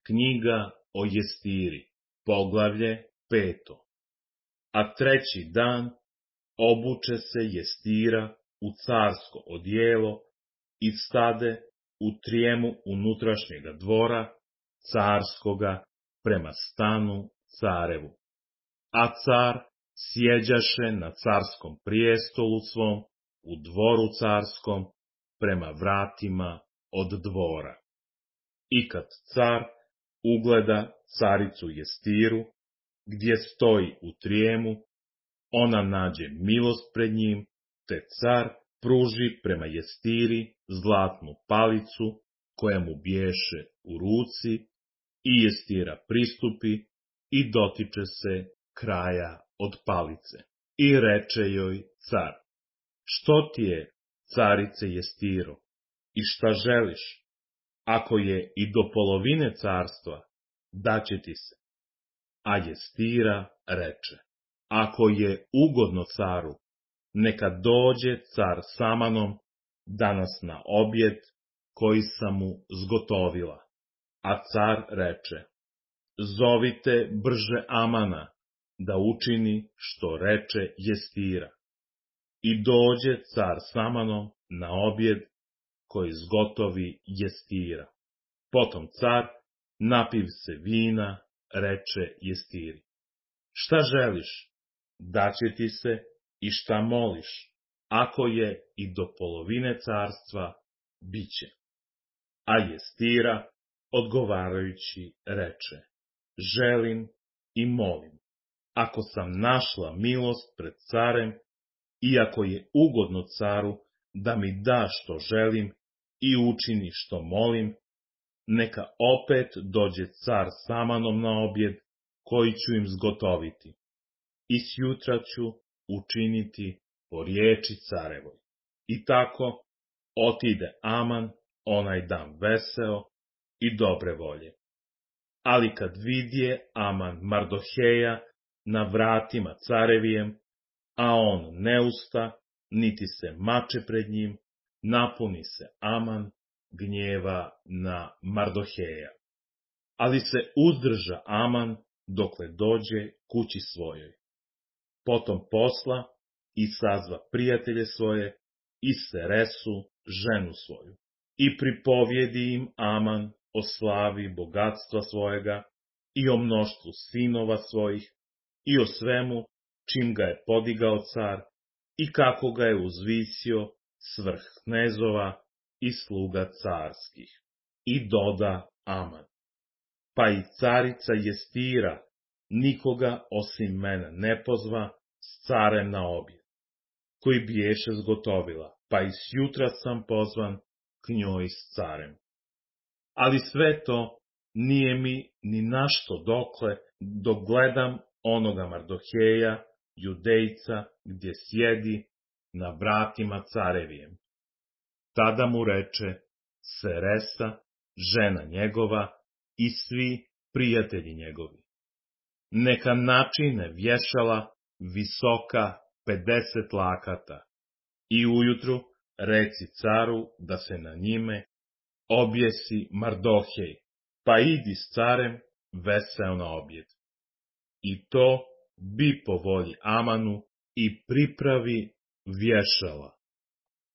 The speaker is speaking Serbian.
Knjiga o Jestiri, poglavlje 5. A treći dan obuče se Jestira u carsko odijelo i stade u trijemu unutrašnjega dvora carskoga prema stanu carevu. A car sjeđaše na carskom prijestolu svom u dvoru carskom prema vratima od dvora. I kad car ugleda caricu Jestiru, gdje stoji u trijemu, ona nađe milost pred njim, te car pruži prema Jestiri zlatnu palicu koja mu biješe u ruci i Jestira pristupi i dotiče se kraja od palice. I reče joj car: što ti je, carice Jestiro, i šta želiš? Ako je i do polovine carstva, daće ti se. A Jestira reče: ako je ugodno caru, neka dođe car sa mnom danas na objed koji sam mu zgotovila. A car reče: zovite brže Amana da učini što reče Jestira. I dođe car sa mnom na objed koji zgotovi Jestira. Potom car, napiv se vina, reče Jestiri: šta želiš? Daće ti se, i šta moliš, ako je i do polovine carstva, biće. A Jestira, odgovarajući, reče: želim i molim, ako sam našla milost pred carem, i ako je ugodno caru da mi da što želim i učini što molim, neka opet dođe car sa mnom na objed koji ću im zgotoviti. I sjutra ću učiniti po riječi carevoj. I tako otide Aman onaj dan veseo i dobre volje. Ali kad vidje Aman Mardoheja na vratima carevijem, a on ne usta, niti se mače pred njim, napuni se Aman gnjeva na Mardoheja. Ali se uzdrža Aman dokle dođe kući svojoj. Potom posla i sazva prijatelje svoje i Seresu, ženu svoju. I pripovjedi im Aman o slavi bogatstva svojega i o mnoštvu sinova svojih i o svemu čim ga je podigao car i kako ga je uzvisio svrh knezova i sluga carskih. I doda Aman: pa i carica Jestira nikoga osim mene ne pozva s carem na objed, koji biješe zgotovila, pa i sjutra sam pozvan k njoj s carem. Ali sve to nije mi ni našto dokle, dok gledam onoga Mardoheja, Judejca, gdje sjedi na vratima carevijem. Tada mu reče Seresa, žena njegova, i svi prijatelji njegovi: neka načine vješala visoka 50 lakata i ujutru reci caru da se na njime objesi Mardohej, pa idi s carem veseo na objed. I to bi po volji Amanu i pripravi vješala.